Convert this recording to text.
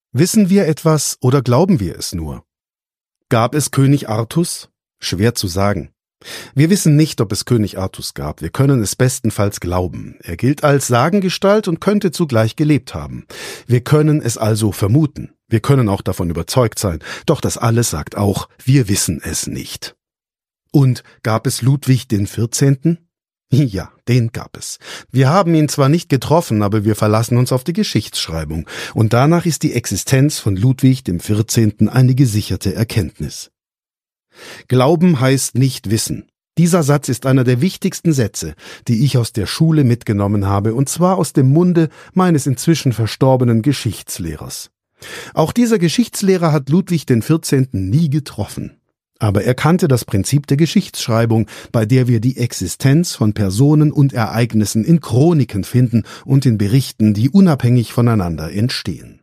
Wissen wir etwas oder glauben wir es nur? Gab es König Artus? Schwer zu sagen. Wir wissen nicht, ob es König Artus gab. Wir können es bestenfalls glauben. Er gilt als Sagengestalt und könnte zugleich gelebt haben. Wir können es also vermuten. Wir können auch davon überzeugt sein. Doch das alles sagt auch, wir wissen es nicht. Und gab es Ludwig den 14.? Ja, den gab es. Wir haben ihn zwar nicht getroffen, aber wir verlassen uns auf die Geschichtsschreibung. Und danach ist die Existenz von Ludwig dem 14. eine gesicherte Erkenntnis. Glauben heißt nicht wissen. Dieser Satz ist einer der wichtigsten Sätze, die ich aus der Schule mitgenommen habe, und zwar aus dem Munde meines inzwischen verstorbenen Geschichtslehrers. Auch dieser Geschichtslehrer hat Ludwig den 14. nie getroffen. Aber er kannte das Prinzip der Geschichtsschreibung, bei der wir die Existenz von Personen und Ereignissen in Chroniken finden und in Berichten, die unabhängig voneinander entstehen.